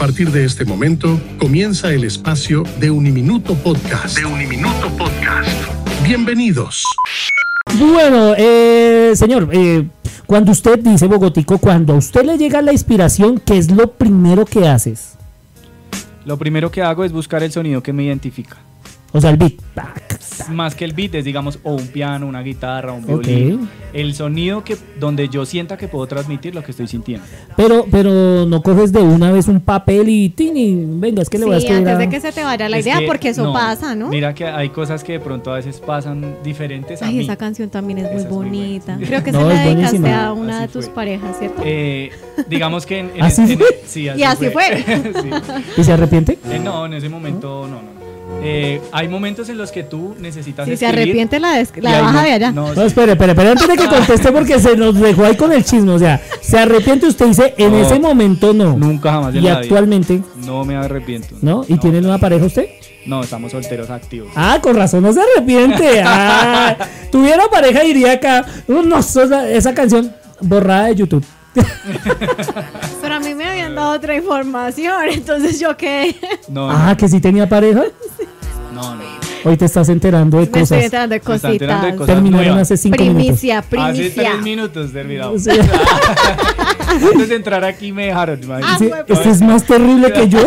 partir de este momento, comienza el espacio de Uniminuto Podcast. Bienvenidos. Bueno, señor, cuando usted dice, Bogotico, cuando a usted le llega la inspiración, ¿qué es lo primero que haces? Lo primero que hago es buscar el sonido que me identifica. O sea, el beat. Más que el beat es, digamos, o un piano, una guitarra, un violín. Okay. El sonido donde yo sienta que puedo transmitir lo que estoy sintiendo. Pero no coges de una vez un papel y tini, venga, es que le voy a escribir. Antes de que se te vaya la idea, porque eso pasa, ¿no? Mira que hay cosas que de pronto a veces pasan diferentes a mí. Esa canción también es muy bonita. Muy Creo que se la dedicaste a una de tus parejas, ¿cierto? Digamos que ¿Así fue? Sí, así fue. Sí. ¿Y se arrepiente? No, en ese momento no. Hay momentos en los que tú necesitas si escribir. Se arrepiente la baja de allá. No, espere, antes de que conteste porque se nos dejó ahí con el chisme, o sea, se arrepiente, usted dice, en ese momento no. Nunca jamás. ¿Y actualmente? No me arrepiento. ¿No? ¿Y tiene nueva pareja usted? No, estamos solteros activos. Con razón no se arrepiente. Tuviera pareja diría acá, no, esa canción borrada de YouTube. Pero a mí me habían dado otra información, entonces yo qué. No. ¿Que sí tenía pareja? No. Hoy te estás enterando de cosas. Me estoy enterando de cositas. Terminaron hace 5 minutos. Hace 3 minutos terminamos. Antes de entrar aquí me dejaron. Este es más terrible que yo.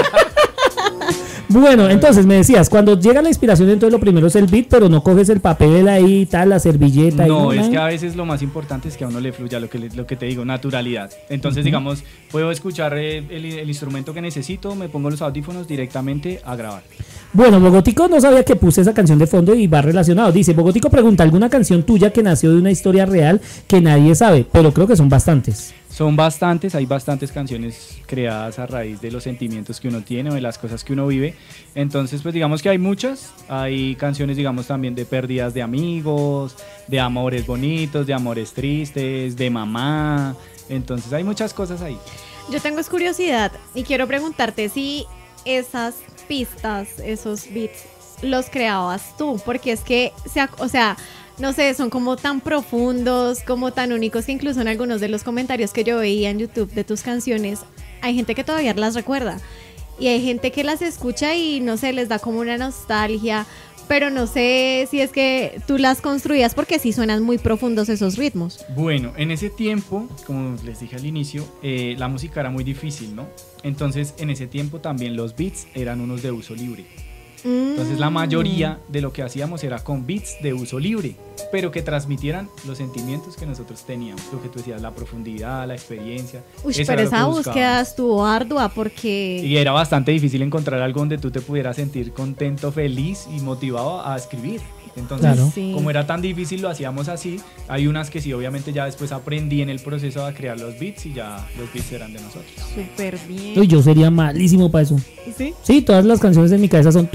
Bueno, entonces me decías, cuando llega la inspiración, entonces lo primero es el beat, pero no coges el papel ahí, tal, la servilleta. No, es que a veces lo más importante es que a uno le fluya lo que te digo, naturalidad. Entonces, digamos, puedo escuchar el instrumento que necesito, me pongo los audífonos directamente a grabar. Bueno, Bogotico no sabía que puse esa canción de fondo y va relacionado. Dice, Bogotico pregunta, ¿alguna canción tuya que nació de una historia real que nadie sabe? Pero creo que son bastantes. Son bastantes, hay bastantes canciones creadas a raíz de los sentimientos que uno tiene o de las cosas que uno vive. Entonces, pues digamos que hay muchas. Hay canciones, digamos, también de pérdidas de amigos, de amores bonitos, de amores tristes, de mamá. Entonces, hay muchas cosas ahí. Yo tengo curiosidad y quiero preguntarte si esas pistas, esos beats, los creabas tú, porque es que, no sé, son como tan profundos, como tan únicos, que incluso en algunos de los comentarios que yo veía en YouTube de tus canciones, hay gente que todavía las recuerda y hay gente que las escucha y no sé, les da como una nostalgia, pero no sé si es que tú las construías porque sí suenan muy profundos esos ritmos. Bueno, en ese tiempo, como les dije al inicio, la música era muy difícil, ¿no? Entonces, en ese tiempo también los beats eran unos de uso libre. Entonces la mayoría de lo que hacíamos era con beats de uso libre, pero que transmitieran los sentimientos que nosotros teníamos, lo que tú decías, la profundidad, la experiencia. Pero esa búsqueda estuvo ardua porque... Y era bastante difícil encontrar algo donde tú te pudieras sentir contento, feliz y motivado a escribir. Entonces, claro, como era tan difícil, lo hacíamos así. Hay unas que sí, obviamente ya después aprendí en el proceso a crear los beats y ya los beats eran de nosotros. Súper bien. Uy, yo sería malísimo para eso. ¿Sí? Sí, todas las canciones de mi cabeza son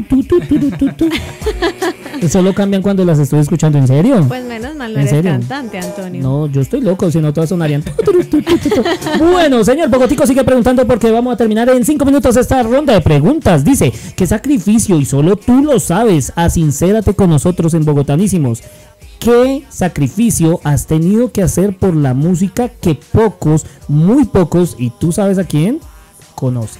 solo cambian cuando las estoy escuchando. ¿En serio? Pues menos mal no eres cantante, Antonio. No, yo estoy loco, si no todas sonarían. Bueno, señor Bogotico sigue preguntando porque vamos a terminar en 5 minutos esta ronda de preguntas. Dice, ¿qué sacrificio? Y solo tú lo sabes. Asincérate con nosotros en Bogotanísimos. ¿Qué sacrificio has tenido que hacer por la música que pocos, muy pocos, y tú sabes a quién, conocen?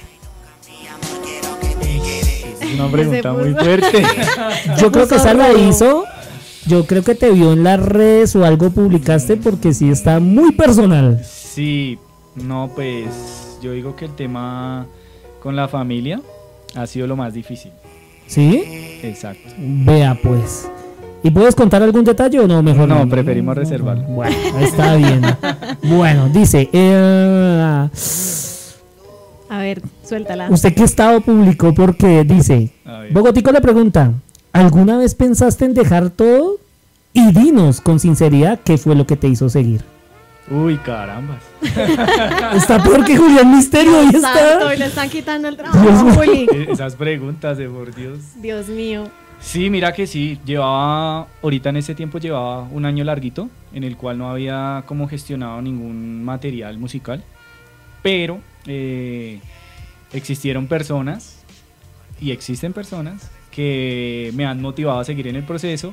Es una pregunta muy fuerte. Yo creo que esa la hizo. Yo creo que te vio en las redes o algo publicaste porque sí está muy personal. Sí, no, pues yo digo que el tema con la familia ha sido lo más difícil. ¿Sí? Exacto. Vea pues. ¿Y puedes contar algún detalle o no? Mejor no, preferimos reservarlo. Bueno, está bien. Bueno, dice... A ver, suéltala. ¿Usted qué estado publicó? Porque dice... Bogotico le pregunta, ¿alguna vez pensaste en dejar todo? Y dinos con sinceridad qué fue lo que te hizo seguir. Uy, carambas. Está peor que Julián Misterio. Ahí está. Y le están quitando el trabajo. Esas preguntas, por Dios. Dios mío. Sí, mira que sí. Ahorita en ese tiempo llevaba un año larguito en el cual no había como gestionado ningún material musical. Pero existieron personas y existen personas que me han motivado a seguir en el proceso.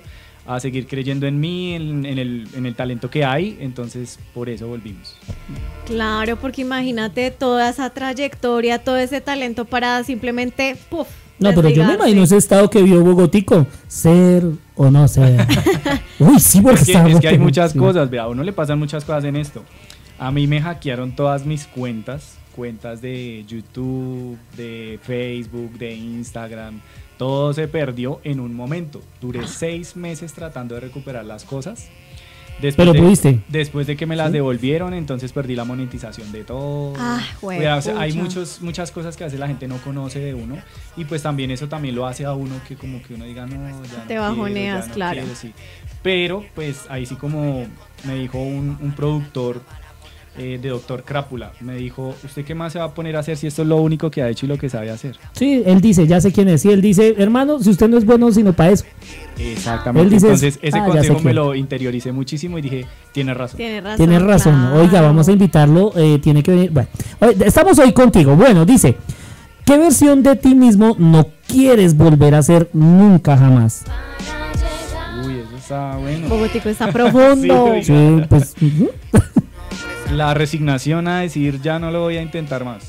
a seguir creyendo en mí, en el talento que hay, entonces por eso volvimos. Claro, porque imagínate toda esa trayectoria, todo ese talento para simplemente, ¡puf! No, pero yo me imagino ese estado que vio Bogotico, ser o no ser. Uy, sí, porque es que hay muchas cosas, vea, a uno le pasan muchas cosas en esto. A mí me hackearon todas mis cuentas de YouTube, de Facebook, de Instagram. Todo se perdió en un momento. Duré 6 meses tratando de recuperar las cosas. Pero pudiste. Después de que me las devolvieron, entonces perdí la monetización de todo. O sea, hay muchas cosas que a veces la gente no conoce de uno, y pues también eso también lo hace a uno que como que uno diga, no, ya te no bajoneas, quiero, claro. Sí. Pero pues ahí sí, como me dijo un productor de Doctor Crápula, me dijo, ¿usted qué más se va a poner a hacer si esto es lo único que ha hecho y lo que sabe hacer? Sí, él dice, ya sé quién es. Sí, él dice, hermano, si usted no es bueno sino para eso. Exactamente. Dice, entonces ese consejo me lo interioricé muchísimo y dije, tiene razón. Tiene razón. Claro. Oiga, vamos a invitarlo, tiene que venir. Bueno, estamos hoy contigo. Bueno, dice, ¿qué versión de ti mismo no quieres volver a ser nunca jamás? Uy, eso está bueno. Bogotico está profundo. Sí, pues... La resignación a decir, ya no lo voy a intentar más.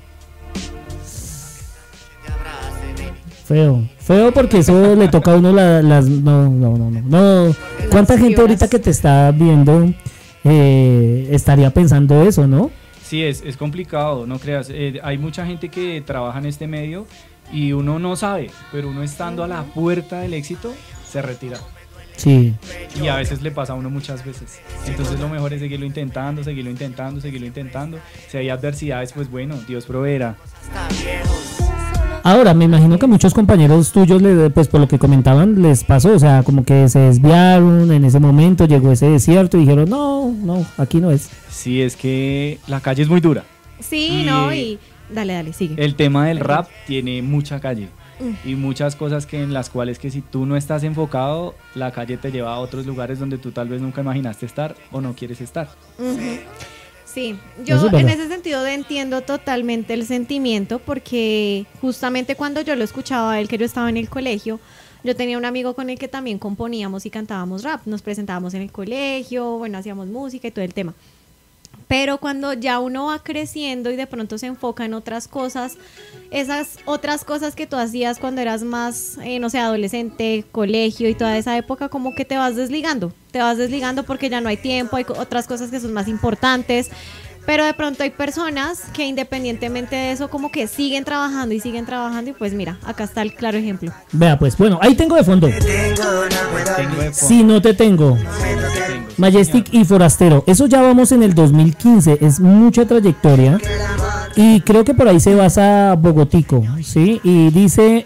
Feo porque eso le toca a uno las... No. ¿Cuánta gente ahorita que te está viendo estaría pensando eso, no? Sí, es complicado, no creas. Hay mucha gente que trabaja en este medio y uno no sabe, pero uno estando a la puerta del éxito se retira. Sí. Y a veces le pasa a uno muchas veces. Entonces lo mejor es seguirlo intentando. Si hay adversidades, pues bueno, Dios proveerá. Ahora, me imagino que muchos compañeros tuyos, pues por lo que comentaban, les pasó, o sea, como que se desviaron en ese momento, llegó ese desierto y dijeron, no, aquí no es. Sí, es que la calle es muy dura. Sí, y dale, sigue. El tema del rap tiene mucha calle. Y muchas cosas en las cuales que si tú no estás enfocado, la calle te lleva a otros lugares donde tú tal vez nunca imaginaste estar o no quieres estar. Sí, yo en ese sentido entiendo totalmente el sentimiento, porque justamente cuando yo lo escuchaba a él, que yo estaba en el colegio, yo tenía un amigo con el que también componíamos y cantábamos rap, nos presentábamos en el colegio, bueno, hacíamos música y todo el tema. Pero cuando ya uno va creciendo y de pronto se enfoca en otras cosas, esas otras cosas que tú hacías cuando eras más, no sé, adolescente, colegio y toda esa época, como que te vas desligando porque ya no hay tiempo, hay otras cosas que son más importantes. Pero de pronto hay personas que independientemente de eso como que siguen trabajando y pues mira, acá está el claro ejemplo. Vea pues, bueno, ahí tengo de fondo. Si no te tengo. Majestic y Forastero. Eso ya vamos en el 2015, es mucha trayectoria. Y creo que por ahí se basa Bogotico, ¿sí? Y dice,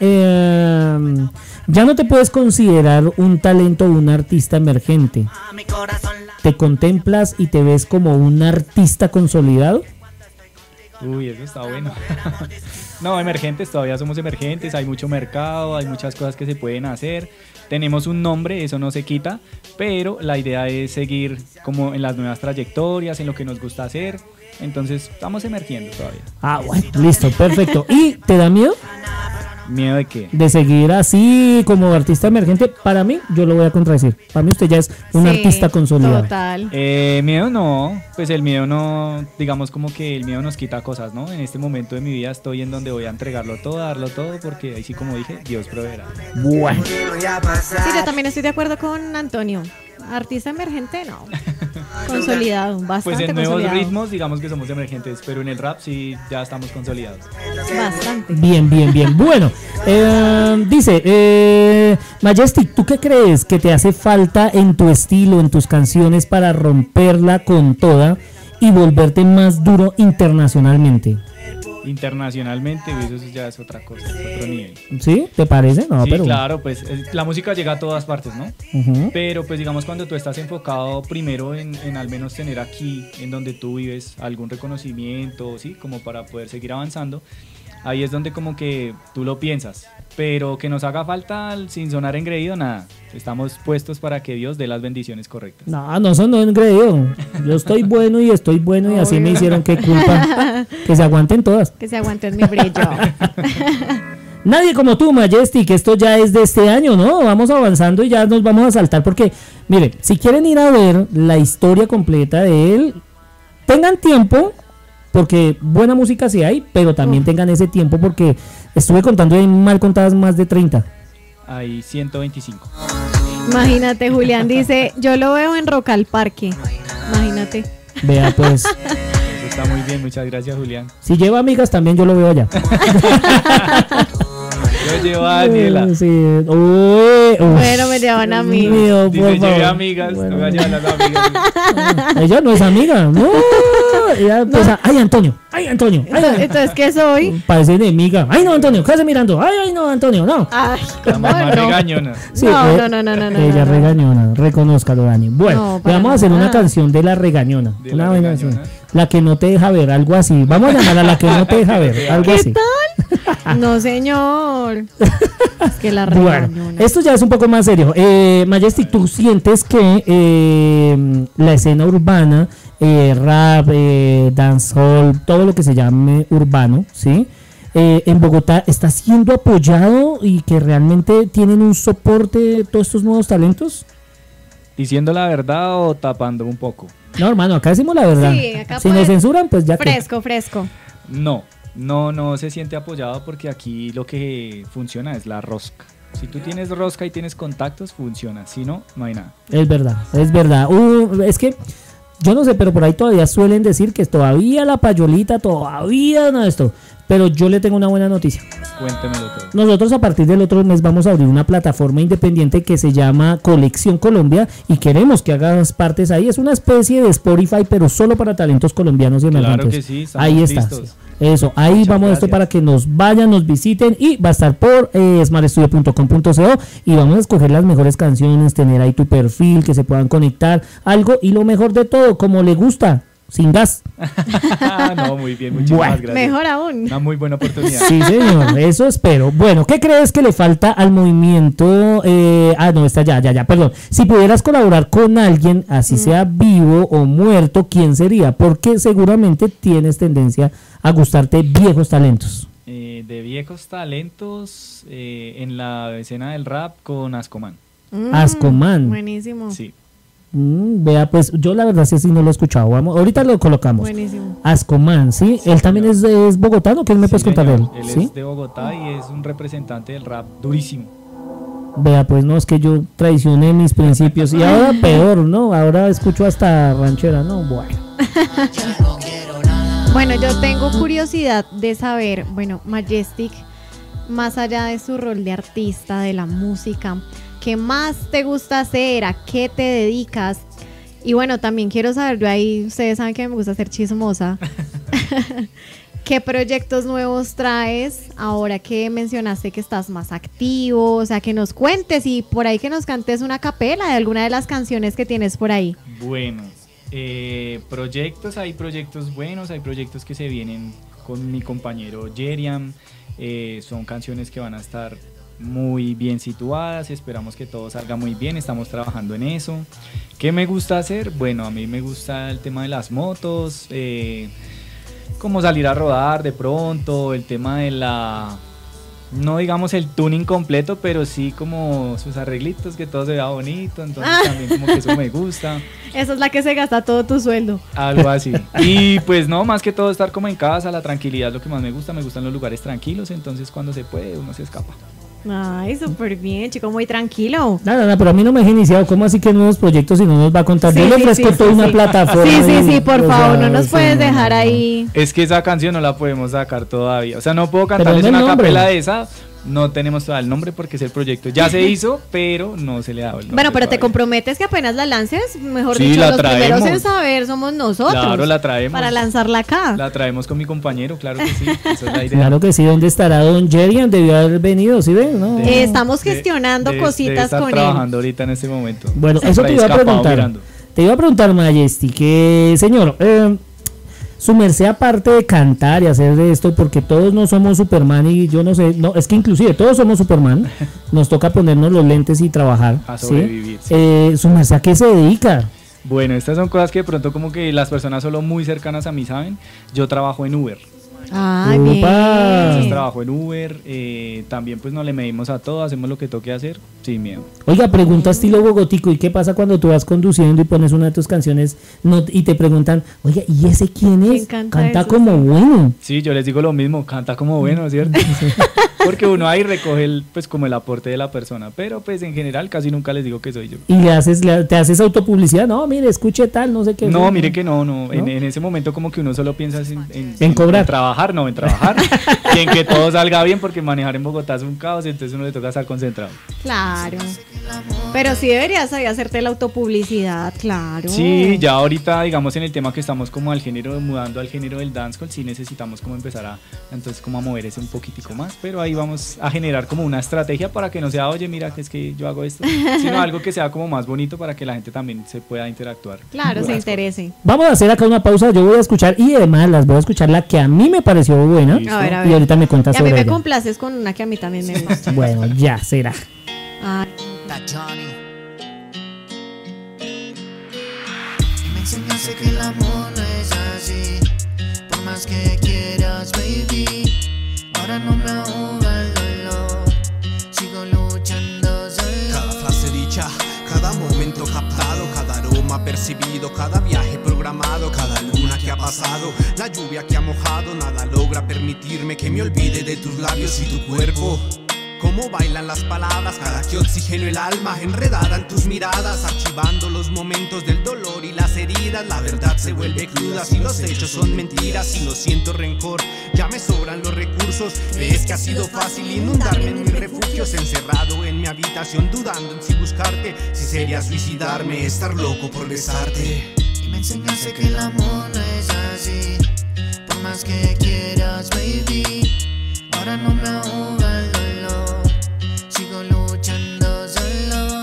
ya no te puedes considerar un talento o un artista emergente. ¿Te contemplas y te ves como un artista consolidado? Uy, eso está bueno. No, emergentes, todavía somos emergentes, hay mucho mercado, hay muchas cosas que se pueden hacer. Tenemos un nombre, eso no se quita, pero la idea es seguir como en las nuevas trayectorias, en lo que nos gusta hacer. Entonces, estamos emergiendo todavía. Ah, bueno, listo, perfecto. ¿Y te da miedo? ¿Miedo de qué? De seguir así como artista emergente. Para mí, yo lo voy a contradecir. Para mí usted ya es un artista consolidado. Total. Miedo no, pues el miedo no, digamos como que el miedo nos quita cosas, ¿no? En este momento de mi vida estoy en donde voy a entregarlo todo, darlo todo, porque ahí sí, como dije, Dios proveerá. Bueno. Sí, yo también estoy de acuerdo con Antonio. Artista emergente, no. Consolidado, bastante. Pues en nuevos ritmos, digamos que somos emergentes, pero en el rap sí ya estamos consolidados. Bastante. Bien. Bueno, dice, Majestic, ¿tú qué crees que te hace falta en tu estilo, en tus canciones para romperla con toda y volverte más duro internacionalmente? Internacionalmente, eso ya es otra cosa, es otro nivel. ¿Sí? ¿Te parece? No, sí, pero... claro, pues la música llega a todas partes, ¿no? Uh-huh. Pero pues digamos cuando tú estás enfocado primero en al menos tener aquí, en donde tú vives, algún reconocimiento, ¿sí? Como para poder seguir avanzando, ahí es donde como que tú lo piensas. Pero que nos haga falta, sin sonar engreído, nada. Estamos puestos para que Dios dé las bendiciones correctas. No son engreído. Yo estoy bueno y así me hicieron, qué culpa. Que se aguanten todas. Que se aguanten mi brillo. Nadie como tú, Majestic, esto ya es de este año, ¿no? Vamos avanzando y ya nos vamos a saltar porque, mire, si quieren ir a ver la historia completa de él, tengan tiempo, porque buena música sí hay, pero también tengan ese tiempo porque estuve contando en mal contadas más de 30. Hay 125. Imagínate, Julián dice, yo lo veo en Rock al Parque. Imagínate. Vea pues, Eso está muy bien, muchas gracias, Julián. si lleva amigas también yo lo veo allá. Yo llevo a Daniela. Sí. Uy. Bueno, me llevan a mí. Mío, Dice, por llevé favor. amigas, Bueno. no voy a llevar a las amigas. Ella no es amiga, no. Ella empieza, ay Antonio, ay Antonio, ay, Entonces, ¿qué soy? parece enemiga. Ay no Antonio, ¿qué hace mirando? Ay no Antonio, no. Ay, La ¿cómo mamá no? regañona. Sí, No, no. Ella regañona, reconózcalo, Dani. Bueno, No, le para vamos a hacer una nada. canción de la regañona. De Una la vaina así. regañona. La que no te deja ver, algo así. Vamos a llamar a la que no te deja ver, algo ¿Qué así. tal? No, señor. Es que la Bueno, regañona. esto ya es un poco más serio. Majestic, ¿tú sientes que la escena urbana, rap, dancehall, todo lo que se llame urbano, ¿sí? En Bogotá está siendo apoyado y que realmente tienen un soporte todos estos nuevos talentos? ¿Diciendo la verdad o tapando un poco? No, hermano, acá decimos la verdad. Sí, acá si nos puedes- censuran, pues ya que. Fresco. No se siente apoyado porque aquí lo que funciona es la rosca. Si tú tienes rosca y tienes contactos, funciona. Si no, no hay nada. Es verdad, es verdad. Es que yo no sé, pero por ahí todavía suelen decir que todavía la payolita, todavía no esto. Pero yo le tengo una buena noticia. Cuéntemelo todo. Nosotros a partir del otro mes vamos a abrir una plataforma independiente que se llama Colección Colombia y queremos que hagas partes ahí. Es una especie de Spotify, pero solo para talentos colombianos y emergentes. Claro que sí, estamos ahí está. listos. Eso, ahí Muchas vamos a esto gracias. para que nos vayan, nos visiten y va a estar por smartstudio.com.co y vamos a escoger las mejores canciones, tener ahí tu perfil, que se puedan conectar, algo y lo mejor de todo, como le gusta, sin gas. No, muy bien, muchísimas Bueno. gracias. Mejor aún. Una muy buena oportunidad. Sí, señor, eso espero. Bueno, ¿qué crees que le falta al movimiento? No, está ya, perdón. Si pudieras colaborar con alguien, así sea vivo o muerto, ¿quién sería? Porque seguramente tienes tendencia a gustarte viejos talentos. De viejos talentos en la escena del rap con Ascoman. Ascoman. Buenísimo. Sí. Vea, pues yo la verdad sí no lo he escuchado. Vamos, ahorita lo colocamos. Buenísimo. Ascoman, ¿sí? Él también es bogotano. ¿Qué me puedes Sí, contar de él? señor. Él ¿Sí? es de Bogotá y es un representante del rap durísimo. Vea, pues no, es que yo traicioné mis principios y ahora peor, ¿no? Ahora escucho hasta ranchera, ¿no? Bueno. Bueno, yo tengo curiosidad de saber, bueno, Majestic, más allá de su rol de artista, de la música, ¿qué más te gusta hacer? ¿A qué te dedicas? Y bueno, también quiero saber, yo ahí, ustedes saben que me gusta ser chismosa. ¿Qué proyectos nuevos traes ahora que mencionaste que estás más activo? O sea, que nos cuentes y por ahí que nos cantes una capela de alguna de las canciones que tienes por ahí. Bueno, proyectos, hay proyectos buenos, hay proyectos que se vienen con mi compañero Jeriam. Son canciones que van a estar muy bien situadas, esperamos que todo salga muy bien, estamos trabajando en eso. ¿Qué me gusta hacer? Bueno, a mí me gusta el tema de las motos, como salir a rodar de pronto, el tema de no digamos el tuning completo, pero sí como sus arreglitos, que todo se vea bonito, entonces también como que eso me gusta. Esa es la que se gasta todo tu sueldo. Algo así. Y pues no, más que todo estar como en casa, la tranquilidad es lo que más me gustan los lugares tranquilos, entonces cuando se puede uno se escapa. Ay, súper bien, chico, muy tranquilo. Nada, pero a mí no me he iniciado. ¿Cómo así que nuevos proyectos si no nos va a contar? Sí, Yo le sí, ofrezco sí, toda sí, una sí. plataforma. Sí, por o favor, sea, no nos sí, puedes no, dejar no. ahí. Es que esa canción no la podemos sacar todavía, o sea, no puedo cantarles dame el una nombre. capela de esa, no tenemos todavía el nombre porque es el proyecto, ya se hizo, pero no se le ha dado el nombre. Bueno, pero te todavía. comprometes que apenas la lances, mejor Sí, dicho, la los primeros traemos. en saber somos nosotros. Claro, la traemos. Para lanzarla acá. La traemos con mi compañero, claro que sí, esa es la idea. Claro que sí. ¿Dónde estará Don Jerian? Debió haber venido, ¿sí ven? No. Estamos gestionando Debe cositas estar con él. trabajando ahorita en este momento. Bueno, Por eso te ahí iba a escapado preguntar. mirando. Te iba a preguntar, Majesty, que señor, su merced aparte de cantar y hacer de esto, porque todos no somos Superman y yo no sé, no, es que inclusive todos somos Superman, nos toca ponernos los lentes y trabajar. A ¿sí? sobrevivir, Su merced, ¿a qué se dedica? Bueno, estas son cosas que de pronto como que las personas solo muy cercanas a mí saben. Yo trabajo en Uber. Ay, Upa. bien. Entonces trabajo en Uber, también pues no le medimos a todo, hacemos lo que toque hacer, sin miedo. Oiga, pregunta estilo bogotico, ¿y qué pasa cuando tú vas conduciendo y pones una de tus canciones y te preguntan, oiga, ¿y ese quién es? Canta eso, como sí. bueno. Sí, yo les digo lo mismo, canta como bueno, ¿cierto? Porque uno ahí recoge pues como el aporte de la persona, pero pues en general casi nunca les digo que soy yo. Y te haces autopublicidad, no, mire, escuche tal, no sé qué. No, mire que no. En ese momento como que uno solo piensa En cobrar. en trabajar y en que todo salga bien, porque manejar en Bogotá es un caos, entonces uno le toca estar concentrado. Claro. Pero sí deberías saber hacerte la autopublicidad, claro. Sí, ya ahorita digamos en el tema que estamos como mudando al género del dancehall, sí necesitamos como empezar entonces como a mover ese un poquitico más, pero ahí vamos a generar como una estrategia para que no sea, oye, mira que es que yo hago esto, sino algo que sea como más bonito para que la gente también se pueda interactuar. Claro, se interese. Vamos a hacer acá una pausa, yo voy a escuchar y además las voy a escuchar la que a mí me pareció buena. Listo. A ver. Y ahorita me cuentas Y a mí sobre me ella. complaces con una que a mí también me gusta. Bueno, ya será. Ay, Me enseñaste que el amor no es así, por más que quieras, baby. Ahora no me ahoga el dolor, sigo luchando solo. Cada frase dicha, cada momento captado, cada aroma percibido, cada viaje programado, cada luna que ha pasado, la lluvia que ha mojado, nada logra permitirme que me olvide de tus labios y tu cuerpo. Cómo bailan las palabras, cada que oxigeno el alma, enredada en tus miradas, archivando los momentos del dolor y las heridas. La verdad se vuelve cruda si los hechos son mentiras, si no siento rencor, ya me sobran los recursos. Ves que ha sido fácil inundarme en mis refugios, encerrado en mi habitación, dudando en si buscarte, si sería suicidarme, estar loco por besarte. Y me enseñaste que el amor no es así, por más que quieras, baby. Ahora no me ahoga el dolor, sigo luchando solo.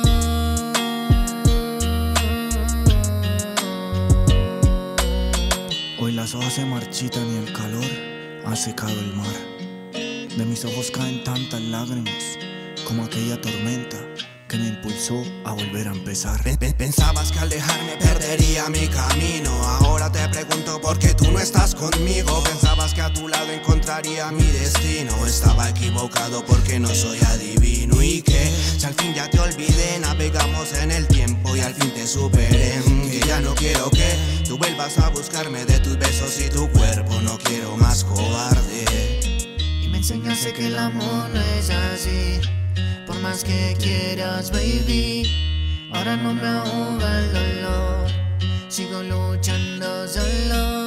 Hoy las hojas se marchitan y el calor ha secado el mar. De mis ojos caen tantas lágrimas como aquella tormenta que me impulsó a volver a empezar. Pensabas que al dejarme perdería mi camino. Ahora te pregunto por qué tú no estás conmigo. Pensabas que a tu lado encontraría mi destino. Estaba equivocado porque no soy adivino. Y que si al fin ya te olvidé, navegamos en el tiempo y al fin te superé. Que ya no quiero que tú vuelvas a buscarme de tus besos y tu cuerpo. No quiero más cobarde. Y me enseñaste que el amor no es así, por más que quieras, baby. Ahora no me ahoga el dolor, sigo luchando solo.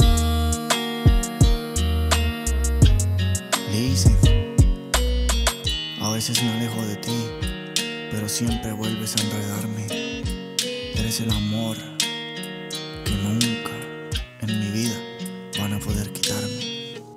Listen, a veces me alejo de ti, pero siempre vuelves a enredarme. Eres el amor que nunca en mi vida van a poder quitarme.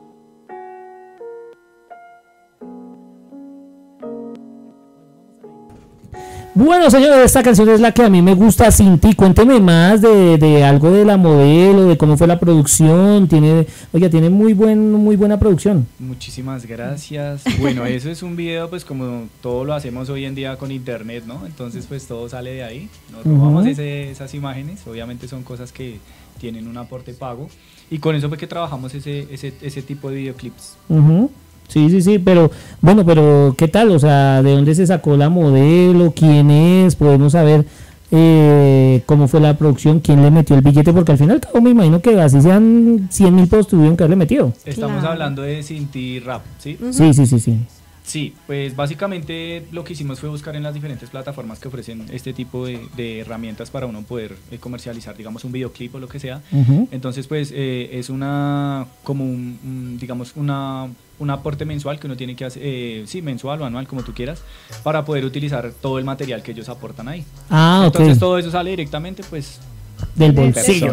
Bueno, señores, esta canción es la que a mí me gusta, Sin Ti. Cuénteme más de algo de la modelo, de cómo fue la producción. Tiene muy buena producción. Muchísimas gracias. Bueno, eso es un video pues como todo lo hacemos hoy en día con internet, ¿no? Entonces pues todo sale de ahí. Nos robamos esas imágenes, obviamente son cosas que tienen un aporte pago y con eso fue que trabajamos ese tipo de videoclips. Sí, pero bueno, pero ¿qué tal? O sea, ¿de dónde se sacó la modelo? ¿Quién es? Podemos saber cómo fue la producción, quién le metió el billete, porque al final me imagino que así sean 100.000 pesos tuvieron que haberle metido. Estamos Claro. hablando de Sin Ti Rap, ¿sí? Sí. Sí, pues básicamente lo que hicimos fue buscar en las diferentes plataformas que ofrecen este tipo de herramientas para uno poder comercializar, digamos, un videoclip o lo que sea. Entonces, pues es digamos, un aporte mensual que uno tiene que hacer, mensual o anual, como tú quieras, para poder utilizar todo el material que ellos aportan ahí. Entonces todo eso sale directamente, pues, del de bolsillo.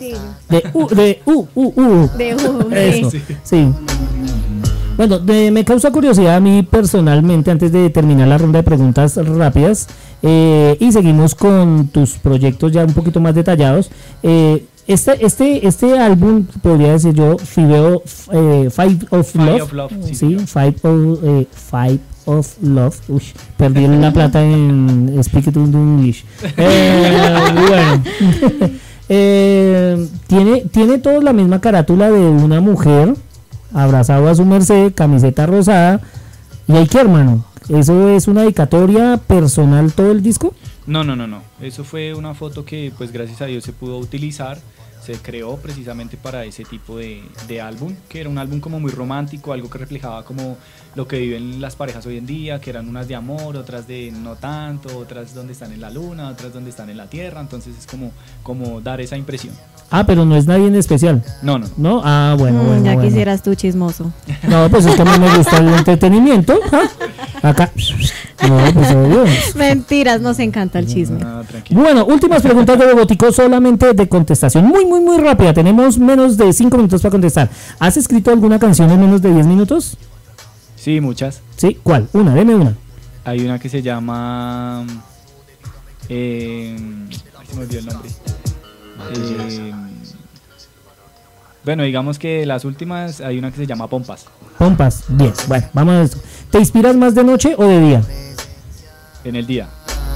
persona. Eso, sí. Bueno, me causa curiosidad a mí personalmente, antes de terminar la ronda de preguntas rápidas, y seguimos con tus proyectos ya un poquito más detallados. Este álbum, podría decir yo, Five of Love. Sí, Five of Love. Uy, perdí la plata en Speak It in English. Bueno. Tiene toda la misma carátula de una mujer. abrazado a su merced, camiseta rosada. ¿Y hay qué, hermano? ¿Eso es una dedicatoria personal todo el disco? No. Eso fue una foto que pues gracias a Dios se pudo utilizar. Se creó precisamente para ese tipo de álbum, que era un álbum como muy romántico, algo que reflejaba como lo que viven las parejas hoy en día, que eran unas de amor, otras de no tanto, otras donde están en la luna, otras donde están en la tierra, entonces es como dar esa impresión. Ah, pero no es nadie en especial. No. ¿No? Ah, bueno. Ya bueno. quisieras tú, chismoso. No, pues es que a mí me gusta el entretenimiento. ¿Ah? Acá. No, pues obvio. Mentiras, nos encanta el chisme. Ah, tranquilo. Bueno, últimas preguntas de Bogotico, solamente de contestación. Muy rápida. Tenemos menos de 5 minutos para contestar. ¿Has escrito alguna canción en menos de 10 minutos? Sí, muchas. Sí, ¿cuál? Deme una. Hay una que se llama... ay, se me olvidó el nombre. Bueno, digamos que las últimas, hay una que se llama Pompas. Pompas, bien. Bueno, vamos a esto. ¿Te inspiras más de noche o de día? En el día.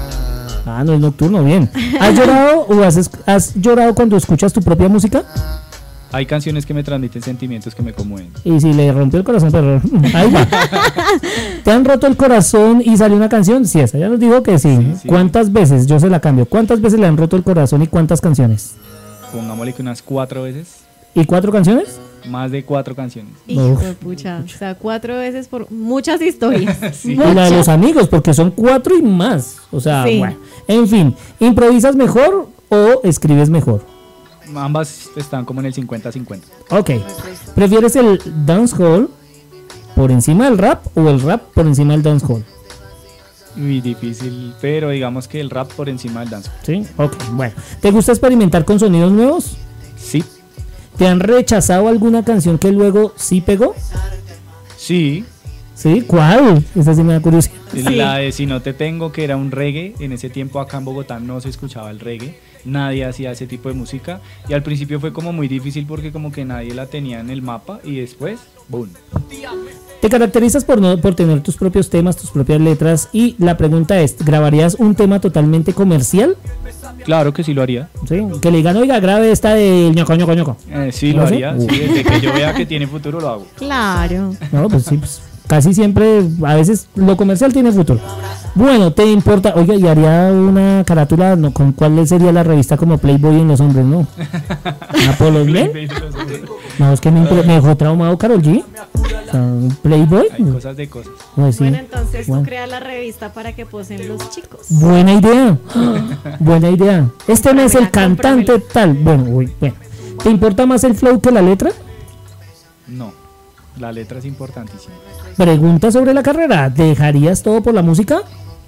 Ah, no es nocturno, bien. ¿Has llorado o has llorado cuando escuchas tu propia música? Hay canciones que me transmiten sentimientos que me conmueven. Y si le rompió el corazón, pero ahí va. ¿Te han roto el corazón y salió una canción? Sí, esa ya nos dijo que sí. Sí. ¿Cuántas veces? Yo se la cambio. ¿Cuántas veces le han roto el corazón y cuántas canciones? Pongámosle que unas 4 veces. ¿Y 4 canciones? Más de 4 canciones. Hijo Uf. de pucha. O sea, 4 veces por muchas historias. Sí. Y la de los amigos, porque son 4 y más. O sea, Sí. bueno. En fin, ¿improvisas mejor o escribes mejor? Ambas están como en el 50-50. Ok. ¿Prefieres el dancehall por encima del rap o el rap por encima del dancehall? Muy difícil, pero digamos que el rap por encima del dance. Sí, ok, bueno. ¿Te gusta experimentar con sonidos nuevos? Sí, ¿Te han rechazado alguna canción que luego sí pegó? sí. ¿Sí? ¿Cuál? Esa sí me da curiosidad. La de Si no te tengo, que era un reggae. En ese tiempo acá en Bogotá no se escuchaba el reggae. Nadie hacía ese tipo de música. Y al principio fue como muy difícil porque como que nadie la tenía en el mapa. Y después, boom. Te caracterizas por tener tus propios temas, tus propias letras. Y la pregunta es, ¿grabarías un tema totalmente comercial? Claro que sí lo haría. ¿Sí? Que le digan, oiga, grabe esta de ñoco, ñoco, ñoco. Sí ¿No lo sé? haría. Sí, desde que yo vea que tiene futuro lo hago. Claro. No, pues sí, pues casi siempre, a veces lo comercial tiene futuro. Bueno, ¿te importa? Oiga, y haría una carátula, ¿no? ¿Con cuál sería la revista como Playboy en los hombres, no? ¿Apollo Men? No, es que me dejó traumado Karol G. O sea, ¿un Playboy? Hay cosas de cosas. Pues sí. Bueno, entonces Bueno. tú creas la revista para que posen los chicos. Buena idea. Buena idea. Este no es el cantante tal. Bueno, bueno. ¿Te importa más el flow que la letra? No, la letra es importantísima. Pregunta sobre la carrera. ¿Dejarías todo por la música?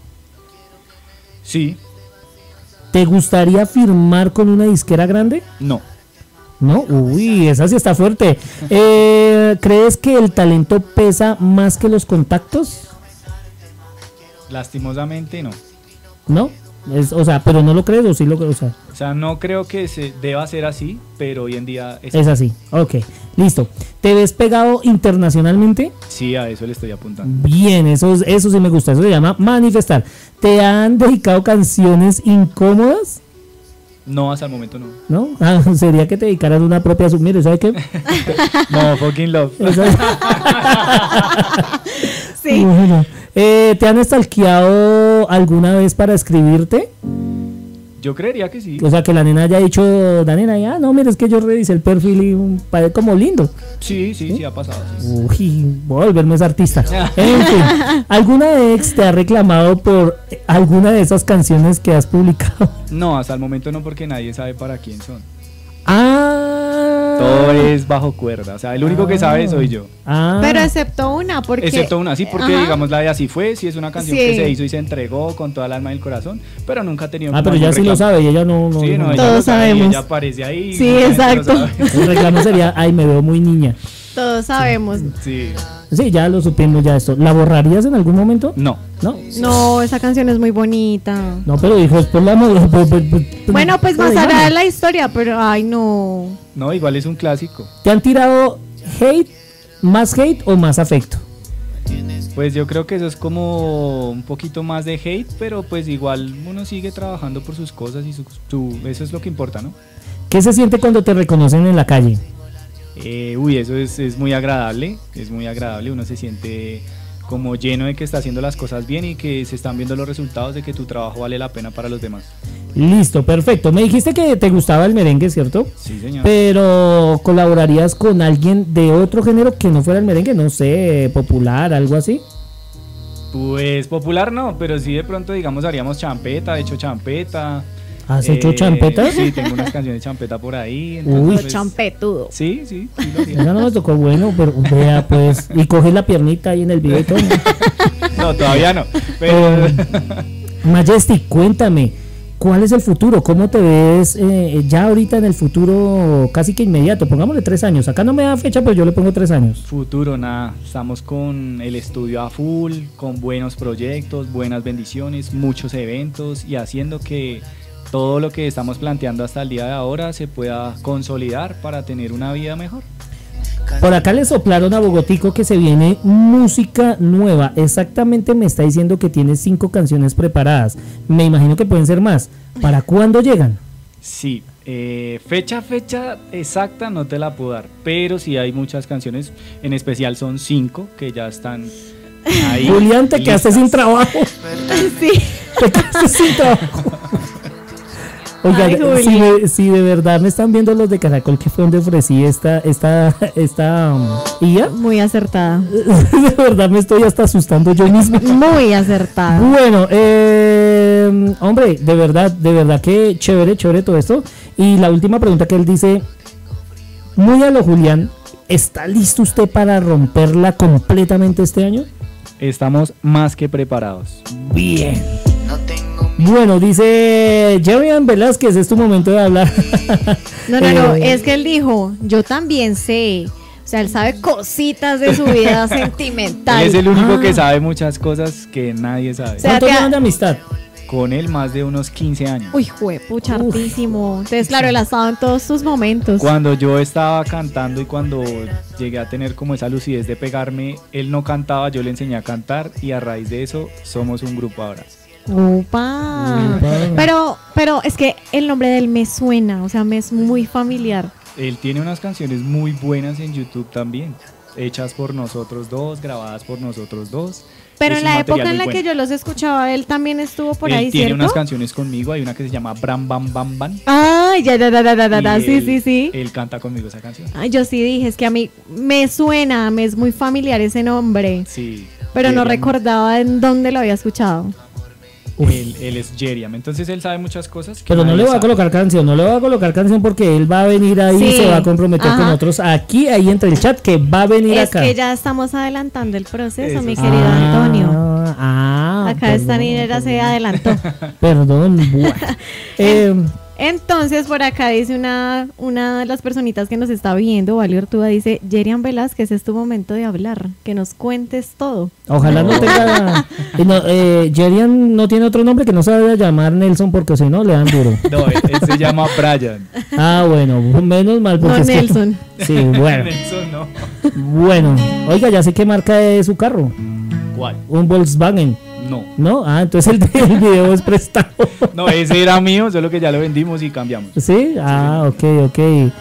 Sí, ¿Te gustaría firmar con una disquera grande? no. No, uy, esa sí está fuerte. ¿Crees que el talento pesa más que los contactos? Lastimosamente no. ¿No? O sea, pero no lo crees o sí lo crees. O sea, no creo que se deba ser así, pero hoy en día Es así. Ok, listo. ¿Te ves pegado internacionalmente? Sí, a eso le estoy apuntando. Bien, eso sí me gusta. Eso se llama manifestar. ¿Te han dedicado canciones incómodas? No, hasta el momento no. ¿No? Ah, sería que te dedicaras una propia. Mire, ¿sabe qué? No, fucking love. Sí. Bueno, ¿te han stalkeado alguna vez para escribirte? Yo creería que sí. O sea, que la nena haya dicho, la nena, ya, no, mira, es que yo revisé el perfil y parece como lindo. Sí, ha pasado. Sí. Uy, voy a volverme ese artista. En fin, ¿alguna ex te ha reclamado por alguna de esas canciones que has publicado? No, hasta el momento no, porque nadie sabe para quién son. Ah. Todo es bajo cuerda. O sea, el único que sabe soy yo. Ah. Pero excepto una, porque... Excepto una, sí, porque Ajá. digamos la de Así Fue, sí es una canción Sí. que se hizo y se entregó con toda el alma y el corazón, pero nunca ha tenido Ah, como pero ella algún sí lo reclamo. sabe y ella no. Sí, no, ella Todos lo sabe y sabemos. ella aparece ahí. Sí, mucha gente lo exacto. sabe. El reclamo sería, ay, me veo muy niña. Todos sabemos. Sí. Sí, ya lo supimos ya esto. ¿La borrarías en algún momento? No. No. No, esa canción es muy bonita. No, pero dijo, es por la Bueno, pues más allá de la historia, pero ay, no. No, igual es un clásico. ¿Te han tirado más hate o más afecto? Pues yo creo que eso es como un poquito más de hate, pero pues igual uno sigue trabajando por sus cosas y eso es lo que importa, ¿no? ¿Qué se siente cuando te reconocen en la calle? Eso es muy agradable, uno se siente como lleno de que está haciendo las cosas bien y que se están viendo los resultados de que tu trabajo vale la pena para los demás. Listo, perfecto. Me dijiste que te gustaba el merengue, ¿cierto? Sí, señor. Pero ¿colaborarías con alguien de otro género que no fuera el merengue? No sé, popular, algo así. Pues popular no, pero sí de pronto digamos haríamos champeta, de hecho champeta. ¿Has hecho champeta? Sí, tengo unas canciones de champeta por ahí. Uy. Entonces, Champetudo. Sí, lo haría. Esa no me tocó bueno, pero vea pues. Y coges la piernita ahí en el video y todo. No, todavía no. Pero... Majestic, cuéntame, ¿cuál es el futuro? ¿Cómo te ves ya ahorita en el futuro casi que inmediato? Pongámosle 3 años. Acá no me da fecha, pero yo le pongo 3 años. Futuro, nada. Estamos con el estudio a full, con buenos proyectos, buenas bendiciones, muchos eventos y haciendo que todo lo que estamos planteando hasta el día de ahora se pueda consolidar para tener una vida mejor. Por acá le soplaron a Bogotico que se viene música nueva. Exactamente me está diciendo que tiene 5 canciones preparadas. Me imagino que pueden ser más. ¿Para cuándo llegan? Sí, fecha exacta no te la puedo dar, pero sí hay muchas canciones, en especial son 5 que ya están ahí. Julián, te quedaste sin trabajo. Sí. Te quedaste sin trabajo. Oiga, Ay, si de verdad me están viendo los de Caracol, que fue donde ofrecí esta IA, Muy acertada. de verdad me estoy hasta asustando yo mismo. Muy acertada. Bueno, hombre, de verdad que chévere todo esto. Y la última pregunta que él dice, muy a lo Julián, ¿está listo usted para romperla completamente este año? Estamos más que preparados. Bien. No tengo Bueno, dice Jerian Velázquez, es tu momento de hablar. No, es que él dijo, yo también sé. O sea, él sabe cositas de su vida sentimental. Él es el único que sabe muchas cosas que nadie sabe. sea, ¿Cuánto llevan de amistad? Con él más de unos 15 años. Uy, juepucha, hartísimo. Entonces, claro, él ha estado en todos sus momentos. Cuando yo estaba cantando y cuando llegué a tener como esa lucidez de pegarme, él no cantaba, yo le enseñé a cantar y a raíz de eso somos un grupo ahora. Upa. Pero es que el nombre de él me suena, o sea, me es muy familiar. Él tiene unas canciones muy buenas en YouTube también, hechas por nosotros dos, grabadas por nosotros dos. Pero Es en un la material época en la muy que bueno. yo los escuchaba, él también estuvo por Él ahí, tiene ¿cierto? unas canciones conmigo, hay una que se llama Bram Bam Bam Bam. Ay, ya, Y sí. Él canta conmigo esa canción. Ay, yo sí dije, es que a mí me suena, me es muy familiar ese nombre, Sí. pero no Jeriam. recordaba en dónde lo había escuchado. Él es Jeriam, entonces él sabe muchas cosas. Que Pero no nadie le voy a sabe. colocar canción, porque él va a venir ahí y Sí, se va a comprometer ajá. con otros aquí entre el chat que va a venir Es acá. que ya estamos adelantando el proceso, Eso mi sí. querido Antonio. Acá perdón, esta niñera se adelantó. Perdón, bueno. Entonces, por acá dice una de las personitas que nos está viendo, Vali Ortúa, dice, Jerian Velázquez, es tu momento de hablar, que nos cuentes todo. Ojalá no tenga. Jerian no tiene otro nombre que no se vaya a llamar Nelson, porque si no le dan duro. No, él se llama Brian. Ah, bueno, menos mal. Porque No, es que- Nelson. Sí, bueno. Nelson no. Bueno, oiga, ya sé qué marca es su carro. ¿Cuál? Un Volkswagen. No. ¿No? Ah, entonces el video es prestado. No, ese era mío, solo que ya lo vendimos y cambiamos. ¿Sí? Ah, ok.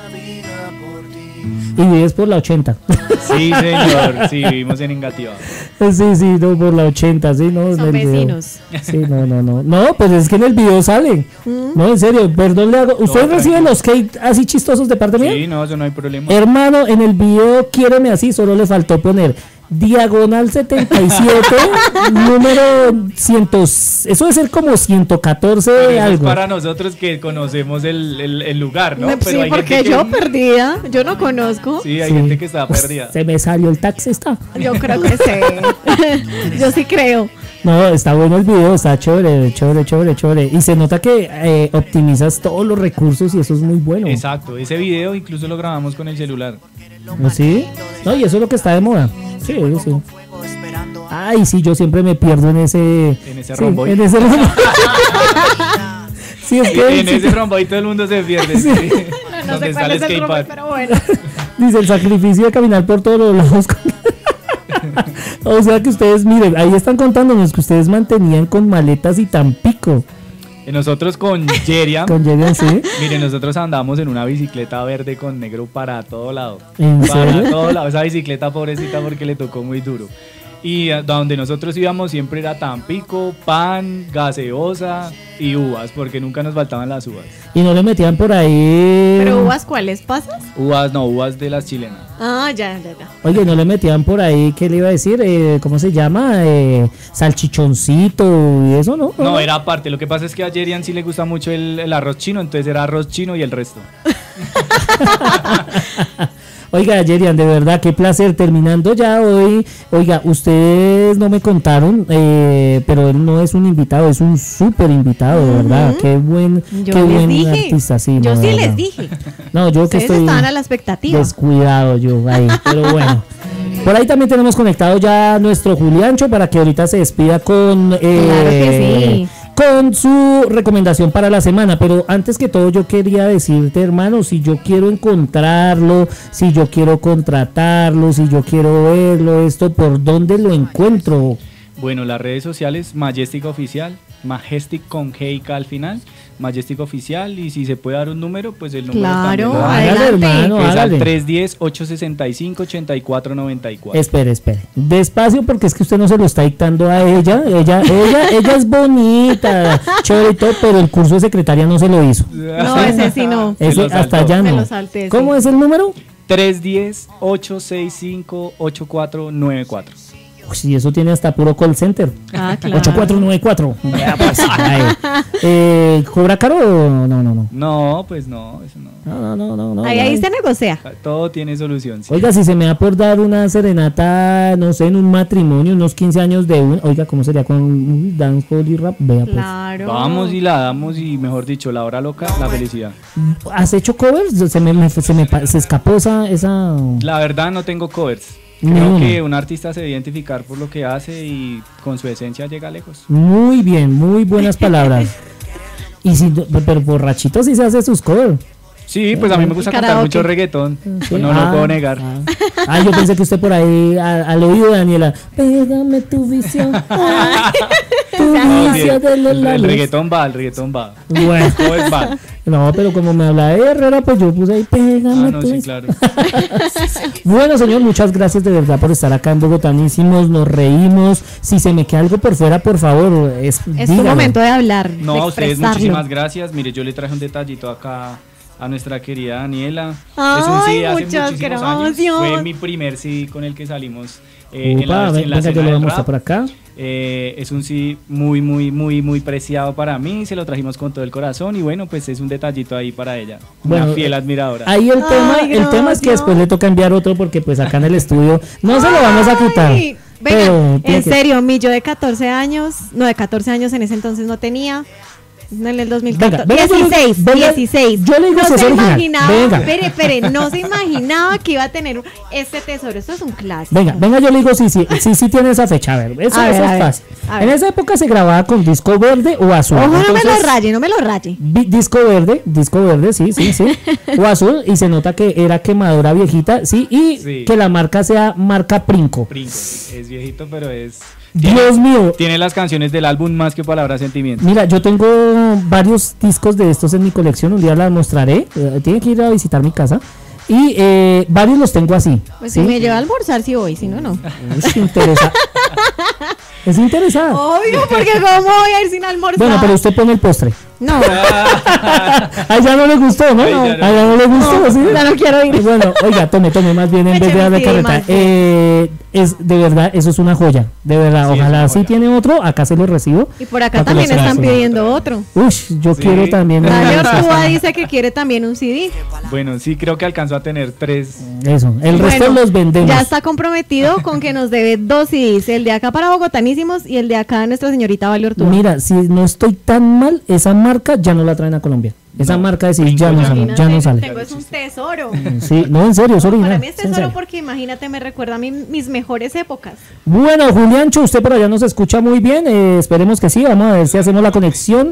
Y vives por la 80. Sí, señor. Sí, vivimos en Engativá. Sí, no, por la 80, sí, no. en Son el video. vecinos. Sí, no. No, pues es que en el video sale. No, en serio, perdón, le hago. ¿Usted recibe los cake así chistosos de parte mía? Sí, no, eso no hay problema. Hermano, en el video quiéreme así, solo le faltó poner diagonal 77, número 100. Eso debe ser como 114 Pero eso es algo. para nosotros que conocemos el lugar, ¿no? Sí, Pero hay porque gente yo que, perdida, yo no conozco. Sí, hay Sí. gente que está Pues, perdida. se me salió el taxista. Yo creo que sí. Yo sí creo. No, está bueno el video, está chévere. Y se nota que optimizas todos los recursos y eso es muy bueno. Exacto, ese video incluso lo grabamos con el celular. ¿No? ¿Sí? No, y eso es lo que está de moda. Sí. Ay, sí, yo siempre me pierdo en ese... En ese sí, romboy. en ese romboy. Sí, es que... En ese romboy todo el mundo se pierde. Sí. No Donde sé está cuál el es el rumbo, skatepark. pero bueno. Dice el sacrificio de caminar por todos los lados. O sea que ustedes, miren, ahí están contándonos que ustedes mantenían con maletas y Tampico. Nosotros con Yerian, Con Yerian, sí. miren, nosotros andamos en una bicicleta verde con negro para todo lado. ¿En Para serio? todo lado. Esa bicicleta pobrecita porque le tocó muy duro. Y donde nosotros íbamos siempre era Tampico, pan, gaseosa y uvas, porque nunca nos faltaban las uvas. Y no le metían por ahí. ¿Pero uvas cuáles? ¿Pasas? Uvas, no, uvas de las chilenas. Ah, ya. Oye, no le metían por ahí, ¿qué le iba a decir? ¿Cómo se llama? Salchichoncito y eso, ¿no? No, era aparte. Lo que pasa es que a Yerian sí le gusta mucho el arroz chino, entonces era arroz chino y el resto. Oiga, Yerian, de verdad, qué placer. Terminando ya hoy. Oiga, ustedes no me contaron, pero él no es un invitado, es un súper invitado, de verdad. Qué buen, Yo qué les buen dije. artista, sí. Yo no, sí de les verdad. dije. No, yo que Ustedes estoy estaban a la expectativa. descuidado yo ahí, pero bueno. Por ahí también tenemos conectado ya a nuestro Juliancho para que ahorita se despida con... Claro que sí. Con su recomendación para la semana, pero antes que todo yo quería decirte, hermano, si yo quiero encontrarlo, si yo quiero contratarlo, si yo quiero verlo, esto, ¿por dónde lo encuentro? Bueno, las redes sociales, Majestic Oficial, Majestic con G al final, Majestic Oficial, y si se puede dar un número, pues el número Claro, también lo da. Hágale, adelante. hermano, Que es al hágale. 310-865-8494. Espere. Despacio porque es que usted no se lo está dictando a ella. Ella es bonita, chévere y todo, pero el curso de secretaria no se lo hizo. No, ese sí no. Se Ese lo saltó. hasta allá Me no. lo salté, sí. ¿Cómo es el número? 310-865-8494. Uy, si eso tiene hasta puro call center. Ah, claro. 8494. Ya, pues, ay. ¿Cobra caro o no? No, pues no, eso no. No. Ahí se negocia. Todo tiene solución. Sí. Oiga, si se me da por dar una serenata, no sé, en un matrimonio, unos 15 años de un... Oiga, ¿cómo sería con dancehall y rap? Vea, pues. Claro. Vamos y la damos y mejor dicho, la hora loca, la felicidad. ¿Has hecho covers? Se escapó esa... La verdad no tengo covers. Ni Creo uno. que un artista se debe identificar por lo que hace y con su esencia llega lejos. Muy bien, muy buenas palabras. Y si, pero borrachito sí se hace sus covers. Sí, pues a mí me gusta cantar Karaoke. mucho reggaetón. Pues Sí. no lo puedo negar. Yo pensé que usted por ahí, al oído de Daniela, pégame tu visión. Tu No, sí, visión de los el labios. reggaetón va, el reggaetón va. Bueno. Covers va. No, pero como me habla de Herrera, pues yo puse ahí, pégame Ah, no, tu sí, visión. claro. Bueno, señor, muchas gracias de verdad por estar acá en Bogotanísimos, nos reímos. Si se me queda algo por fuera, por favor, Es tu dígalo. momento de hablar. No, de a ustedes expresarlo. muchísimas gracias. Mire, yo le traje un detallito acá a nuestra querida Daniela. Ay, es un CD hace muchas muchísimos años. gracias. Fue mi primer CD con el que salimos en Upa, la venga, yo escena lo voy a del mostrar rap. por acá. Es un CD muy preciado para mí. Se lo trajimos con todo el corazón y bueno, pues es un detallito ahí para ella. Bueno, Una fiel admiradora. Ahí el Ay, tema es que gracias. después le toca enviar otro porque pues acá en el estudio no se lo vamos a quitar. Ay, Pero venga, tiene en que- serio, mi yo de 14 años, no, de 14 años en ese entonces no tenía. En el 2014. Venga, yo le- 16, venga, 16. yo le digo no si es se original. imaginaba, Venga. espere, no se imaginaba que iba a tener este tesoro. Esto es un clásico. Venga, yo le digo sí tiene esa fecha, a ver, eso A ver, es a ver, fácil. a ver. En esa época se grababa con disco verde o azul. Ojo, no me lo Entonces, raye, no me lo raye. Disco verde, sí, o azul, y se nota que era quemadora viejita, sí, y Sí. que la marca sea marca Princo. Brinco, sí, es viejito, pero es. Dios mío, Tiene las canciones del álbum más que palabras sentimientos. mira, yo tengo varios discos de estos en mi colección, un día las mostraré, tiene que ir a visitar mi casa, y varios los tengo así. Pues ¿sí? si me lleva a almorzar, si voy, si no, no. Es interesante. Es interesante. Obvio, porque ¿cómo voy a ir sin almorzar? Bueno, pero usted pone el postre. No, A ella no le gustó, ¿no? Ay, A ya no. ella no le gustó, ¿sí? ya no quiero ir. Bueno, oiga, tome más bien en vez de Écheme darle sí, carreta. más. Es de verdad, eso es una joya. De verdad, Sí, es ojalá una si joya. tiene otro, acá se lo recibo. Y por acá Para que lo también están traiga. pidiendo otro. Uy, yo Sí. quiero también. Dale eso. Ortúa dice que quiere también un CD. Bueno, sí, creo que alcanzó a tener 3. Eso, el resto Bueno, los vendemos. Ya está comprometido con que nos debe 2 CDs, el de acá para Bogotanísimos y el de acá de nuestra señorita Vale Ortúa. Mira, si no estoy tan mal, esa marca ya no la traen a Colombia. Esa No, marca de sí, Princo ya no ya sale, no. ya no Imagínate, sale. Tengo es un tesoro. Sí, no, en serio, es original. Para mí es en tesoro serio. porque imagínate, me recuerda a mis mejores épocas. Bueno, Juliancho, usted por allá nos escucha muy bien. Esperemos que sí. Vamos a ver si hacemos la conexión.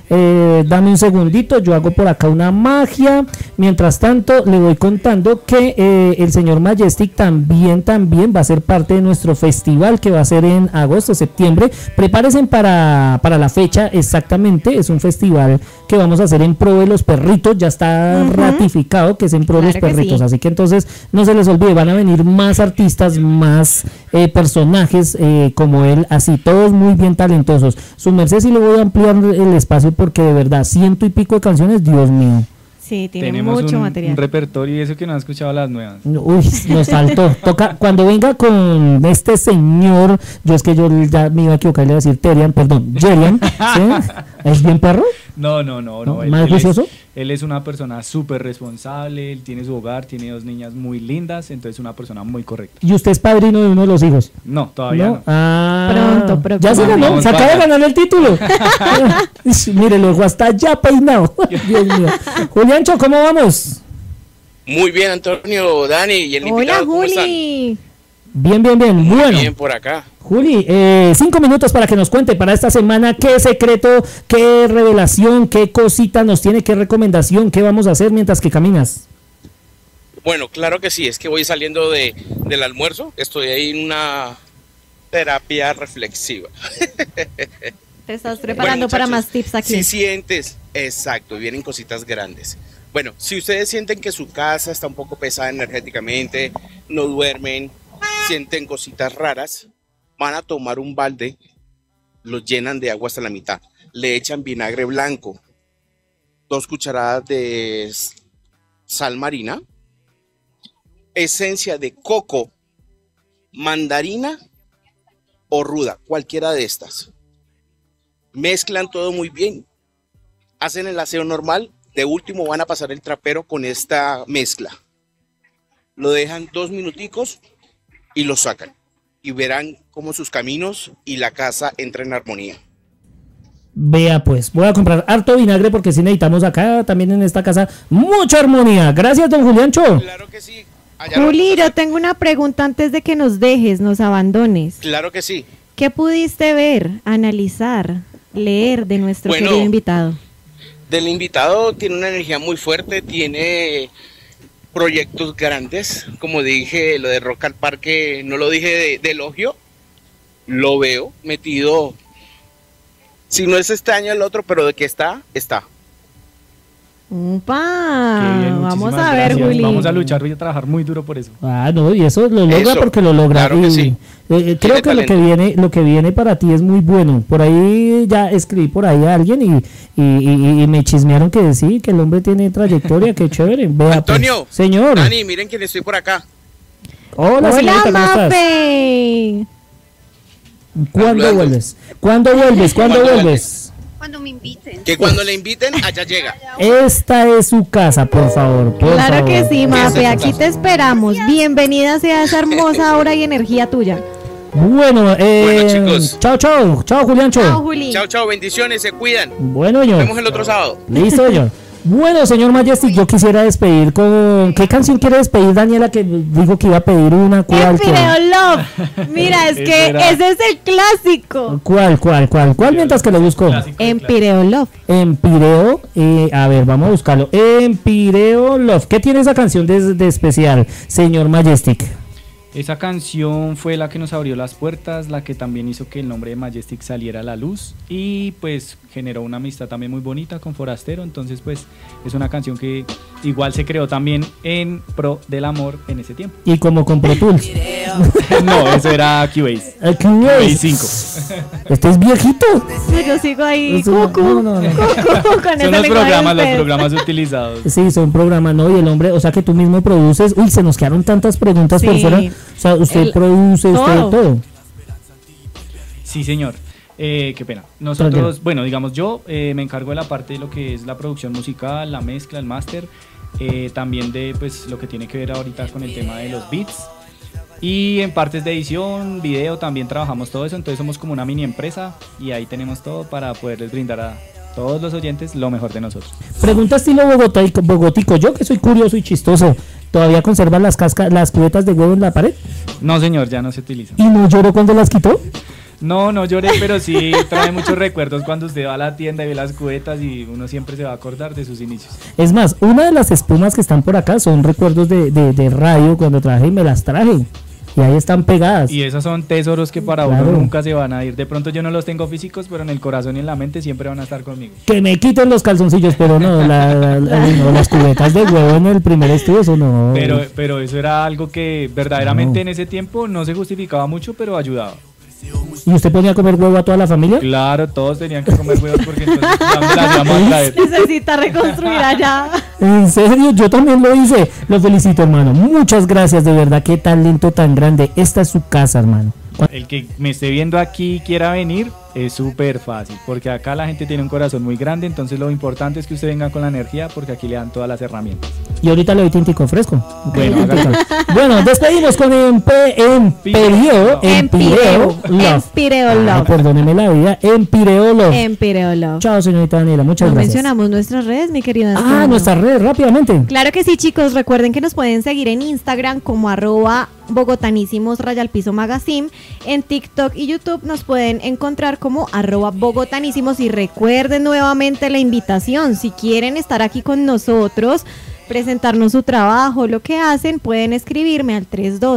Dame un segundito, yo hago por acá una magia. Mientras tanto, le voy contando que el señor Majestic también va a ser parte de nuestro festival que va a ser en agosto, septiembre. Prepárense para la fecha exactamente. Es un festival que vamos a hacer en pro de los perritos. Ya está ratificado que es en pro de los perritos. Sí. Así que entonces no se les olvide, van a venir más artistas, más personajes como él, así, todos muy bien talentosos. Su merced, sí le voy a ampliar el espacio porque de verdad, 100 y pico de canciones, Dios mío. Sí, tiene Tenemos mucho material. Un repertorio y eso que no han escuchado las nuevas. Uy, nos faltó. Toca, cuando venga con este señor, yo ya me iba a equivocar, le iba a decir Jerian, ¿sí? ¿Es bien perro? No. ¿Más juicioso? Él es una persona súper responsable, él tiene su hogar, tiene 2 niñas muy lindas, entonces es una persona muy correcta. ¿Y usted es padrino de uno de los hijos? No, todavía no. Pronto. Ya se ganó, se acaba de ganar el título. Mire, lo dejó hasta ya peinado. Dios mío. Juliancho, ¿cómo vamos? Muy bien, Antonio, Dani y el Hola, invitado, ¿cómo están? Juli. Bien. Bueno. Bien por acá. Juli, 5 minutos para que nos cuente para esta semana qué secreto, qué revelación, qué cosita nos tiene, qué recomendación, qué vamos a hacer mientras que caminas. Bueno, claro que sí, es que voy saliendo del almuerzo, estoy ahí en una terapia reflexiva. Te estás preparando para más tips aquí. Si sientes, exacto, vienen cositas grandes. Bueno, si ustedes sienten que su casa está un poco pesada energéticamente, no duermen, sienten cositas raras, van a tomar un balde, lo llenan de agua hasta la mitad, le echan vinagre blanco, 2 cucharadas de sal marina, esencia de coco, mandarina o ruda, cualquiera de estas. Mezclan todo muy bien, hacen el aseo normal, de último van a pasar el trapero con esta mezcla. Lo dejan 2 minuticos y lo sacan. Y verán cómo sus caminos y la casa entran en armonía. Vea pues, voy a comprar harto vinagre porque sí necesitamos acá también en esta casa mucha armonía. Gracias, don Juliancho. Claro que sí. Juli, yo tengo una pregunta antes de que nos dejes, nos abandones. Claro que sí. ¿Qué pudiste ver, analizar, leer de nuestro querido invitado? Del invitado tiene una energía muy fuerte, tiene proyectos grandes, como dije, lo de Rock al Parque, no lo dije de elogio, lo veo metido, si no es este año el otro, pero de que está. ¡Upa! Vamos a ver, Juli. Vamos a luchar y a trabajar muy duro por eso. No, y eso lo logra porque lo logra. Claro que sí. Creo que lo que viene para ti es muy bueno. Por ahí ya escribí por ahí a alguien y me chismearon que sí, que el hombre tiene trayectoria, qué chévere. Vea, Antonio, pues, señor. Dani, miren quién estoy por acá. Hola, señorita, ¿cómo estás? Mafe. ¿Cuándo vuelves? ¿Cuándo vuelves? Cuando me inviten. Que cuando le inviten, allá llega. Esta es su casa, por favor. Claro que sí, Mafe, aquí te esperamos. Bienvenida sea esa hermosa hora y energía tuya. Bueno, chicos. Chao, Juliancho. Chao, Juli. Chao, bendiciones, se cuidan. Bueno, Nos vemos el otro sábado. Listo, señor. Bueno, señor Majestic, yo quisiera despedir con... ¿Qué canción quiere despedir, Daniela? Que dijo que iba a pedir una. ¿Cuál? Empireo Love. Mira, es que ese es el clásico. ¿Cuál? Mientras que lo busco. Empireo Love. Empireo, a ver, vamos a buscarlo. Empireo Love. ¿Qué tiene esa canción de especial, señor Majestic? Esa canción fue la que nos abrió las puertas, la que también hizo que el nombre de Majestic saliera a la luz y pues generó una amistad también muy bonita con Forastero. Entonces pues es una canción que igual se creó también en pro del amor en ese tiempo. Y como con Pro Tools. No, eso era Cubase. Cubase 5. Este es viejito. Yo sigo ahí. No. Con Son los programas utilizados. Sí, son programas, ¿no? Y el hombre, o sea que tú mismo produces. Uy, se nos quedaron tantas preguntas por fuera. O sea, usted produce, usted todo. Sí, señor. Qué pena. Nosotros, bueno, digamos, yo me encargo de la parte de lo que es la producción musical, la mezcla, el máster, también de pues lo que tiene que ver ahorita con el tema de los beats. Y en partes de edición, video, también trabajamos todo eso. Entonces somos como una mini empresa y ahí tenemos todo para poderles brindar a todos los oyentes lo mejor de nosotros. Pregunta estilo bogotico. Yo que soy curioso y chistoso, ¿todavía conservan las cubetas de huevo en la pared? No, señor, ya no se utilizan. ¿Y no lloró cuando las quitó? No lloré, pero sí trae muchos recuerdos cuando usted va a la tienda y ve las cubetas y uno siempre se va a acordar de sus inicios. Es más, una de las espumas que están por acá son recuerdos de radio cuando trabajé y me las traje. Y ahí están pegadas. Y esos son tesoros que para Claro. uno nunca se van a ir. De pronto yo no los tengo físicos, pero en el corazón y en la mente siempre van a estar conmigo. Que me quiten los calzoncillos, pero no, no, las cubetas de huevo en el primer estudio, eso no. Pero eso era algo que verdaderamente en ese tiempo no se justificaba mucho, pero ayudaba. ¿Y usted ponía a comer huevo a toda la familia? Claro, todos tenían que comer huevos porque entonces ¿dónde las íbamos a traer? Necesita reconstruir allá. En serio, yo también lo hice. Lo felicito, hermano. Muchas gracias, de verdad, qué talento tan grande. Esta es su casa, hermano. El que me esté viendo aquí y quiera venir es súper fácil, porque acá la gente tiene un corazón muy grande, entonces lo importante es que usted venga con la energía, porque aquí le dan todas las herramientas. Y ahorita le doy tintico fresco. Bueno, hágale. Bueno, despedimos con Empireo Love. Love. Perdóneme la vida. Empireo Love. Empireo Love. Chao, señorita Daniela. Muchas No gracias. mencionamos nuestras redes, mi querido Ah, Antonio. nuestras redes, rápidamente. Claro que sí, chicos. Recuerden que nos pueden seguir en Instagram como @bogotanísimos_magazine. En TikTok y YouTube nos pueden encontrar como @bogotanísimos. Y recuerden nuevamente la invitación. Si quieren estar aquí con nosotros, presentarnos su trabajo, lo que hacen, pueden escribirme al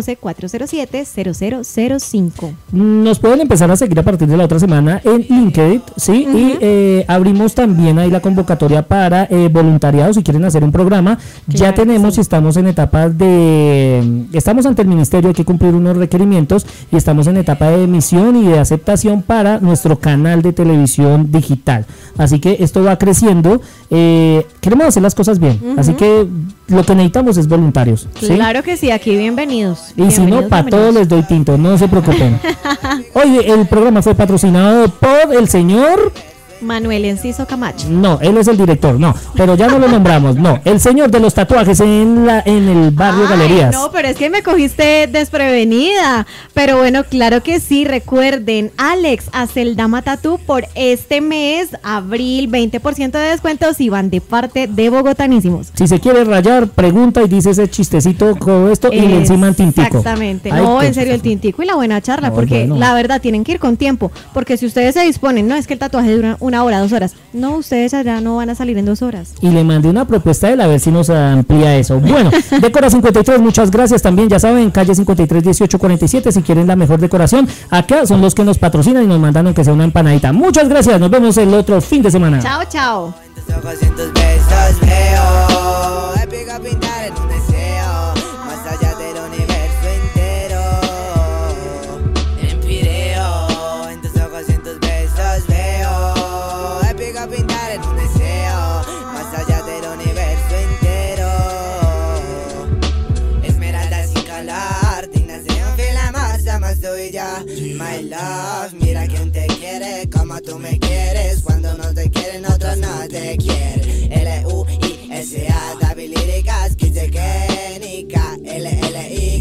312-407-0005. Nos pueden empezar a seguir a partir de la otra semana en LinkedIn, ¿sí? Y abrimos también ahí la convocatoria para voluntariado, si quieren hacer un programa. Ya Claro, tenemos, sí. estamos en etapa estamos ante el ministerio, hay que cumplir unos requerimientos y estamos en etapa de emisión y de aceptación para nuestro canal de televisión digital. Así que esto va creciendo. Queremos hacer las cosas bien, así que lo que necesitamos es voluntarios, ¿sí? Claro que sí, aquí bienvenidos. Y si no, para todos les doy tinto, no se preocupen. Hoy el programa fue patrocinado por el señor... Manuel Enciso Camacho. No, él es el director, no, pero ya no lo nombramos, no. El señor de los tatuajes en el barrio Ay, Galerías. No, pero es que me cogiste desprevenida. Pero bueno, claro que sí. Recuerden, Alex Aceldama Tatú por este mes, abril, 20% de descuentos y van de parte de Bogotanísimos. Si se quiere rayar, pregunta y dice ese chistecito con esto y le encima el tintico. Exactamente. Ay, No, qué en serio, el chistoso. tintico y la buena charla, No, porque bueno. la verdad tienen que ir con tiempo. Porque si ustedes se disponen, no es que el tatuaje dura 1 hora, 2 horas. No, ustedes allá no van a salir en 2 horas. Y le mandé una propuesta de él a ver si nos amplía eso. Bueno, Decora 53, muchas gracias también. Ya saben, calle 53 1847. Si quieren la mejor decoración, acá son los que nos patrocinan y nos mandan aunque sea una empanadita. Muchas gracias. Nos vemos el otro fin de semana. Chao, chao. Tus ojos y en tus besos veo épica pintar en un deseo más allá del universo entero. En Pireo, en tus ojos y en tus besos veo épica pintar en un deseo más allá del universo entero. Esmeralda sin color, dignas de un fil amor, más tú y yo. My love, mira quién te quiere como tú me quieres. Cuando no te quieren, otros no te quieren. Luisa, David Líricas, Kizekénica, LLI.